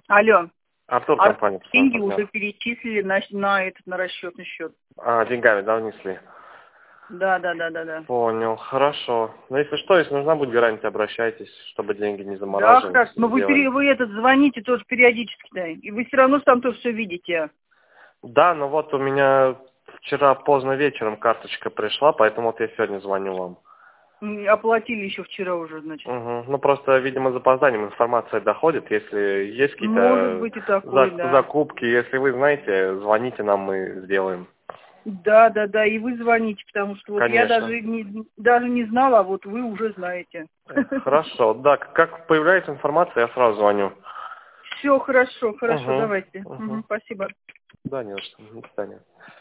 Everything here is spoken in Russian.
Алло. Артур, А компания. деньги уже перечислили на расчетный счет. Деньгами, да, внесли? Да. Понял, хорошо. Ну, если что, если нужна будет гарантия, обращайтесь, чтобы деньги не Да, замораживали. хорошо. Но вы звоните тоже периодически, да. И вы все равно там тоже все видите. Да, но вот у меня вчера поздно вечером карточка пришла, поэтому вот я сегодня звоню вам. Оплатили еще вчера уже, значит. Угу. Ну, просто, видимо, с запозданием информация доходит. Если есть Может какие-то быть и такое, да. закупки, если вы знаете, звоните нам, мы сделаем. Да, и вы звоните, потому что вот я Конечно. даже не знала, а вот вы уже знаете. Хорошо, да, как появляется информация, я сразу звоню. Все хорошо, Угу. давайте. Угу. Спасибо. Да, не за что. До свидания.